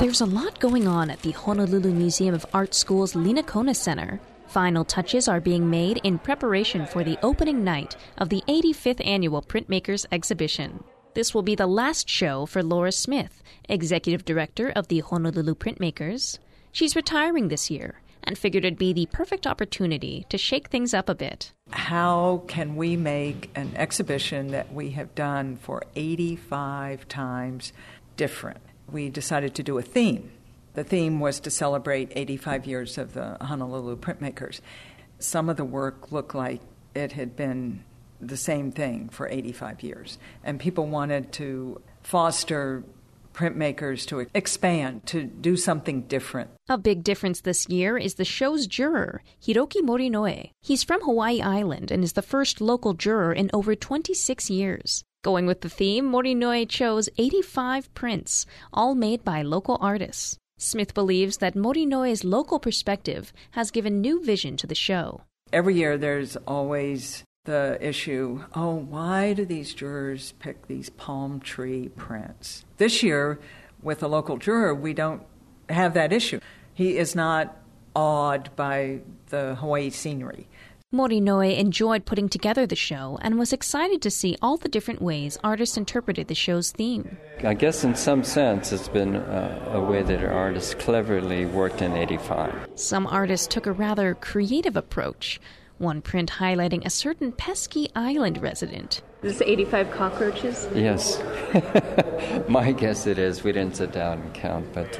There's a lot going on at the Honolulu Museum of Art School's Linakona Center. Final touches are being made in preparation for the opening night of the 85th Annual Printmakers Exhibition. This will be the last show for Laura Smith, Executive Director of the Honolulu Printmakers. She's retiring this year and figured it'd be the perfect opportunity to shake things up a bit. How can we make an exhibition that we have done for 85 times different? We decided to do a theme. The theme was to celebrate 85 years of the Honolulu Printmakers. Some of the work looked like it had been the same thing for 85 years, and people wanted to foster printmakers to expand, to do something different. A big difference this year is the show's juror, Hiroki Morinoe. He's from Hawaii Island and is the first local juror in over 26 years. Going with the theme, Morinoe chose 85 prints, all made by local artists. Smith believes that Morinoe's local perspective has given new vision to the show. Every year there's always the issue, why do these jurors pick these palm tree prints? This year, with a local juror, we don't have that issue. He is not awed by the Hawaii scenery. Morinoe enjoyed putting together the show and was excited to see all the different ways artists interpreted the show's theme. I guess in some sense it's been a way that artists cleverly worked in 85. Some artists took a rather creative approach. One print highlighting a certain pesky island resident. Is this 85 cockroaches? Yes. My guess it is. We didn't sit down and count, but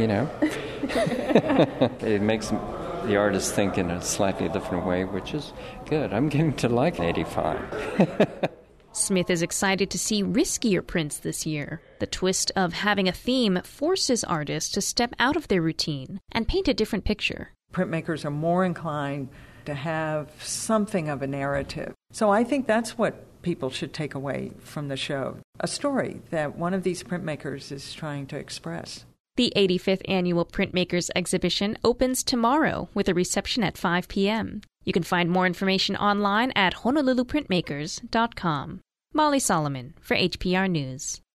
it makes the artist think in a slightly different way, which is good. I'm getting to like 85. Smith is excited to see riskier prints this year. The twist of having a theme forces artists to step out of their routine and paint a different picture. Printmakers are more inclined to have something of a narrative. So I think that's what people should take away from the show, a story that one of these printmakers is trying to express. The 85th Annual Printmakers Exhibition opens tomorrow with a reception at 5 p.m. You can find more information online at honoluluprintmakers.com. Molly Solomon for HPR News.